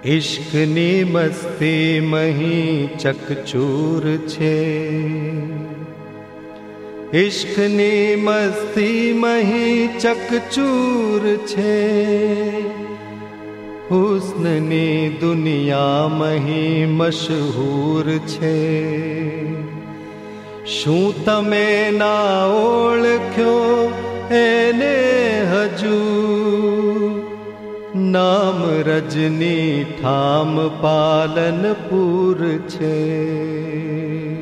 ઇશ્કની મસ્તી મહી ચકચૂર છે, ઇશ્કની મસ્તી મહી ચકચૂર છે, હુસ્નની દુનિયા મહી મશહૂર છે. શું તમે ના ઓળખ્યો એને હજુ, નામ રજની ઠામ પાલનપુર છે.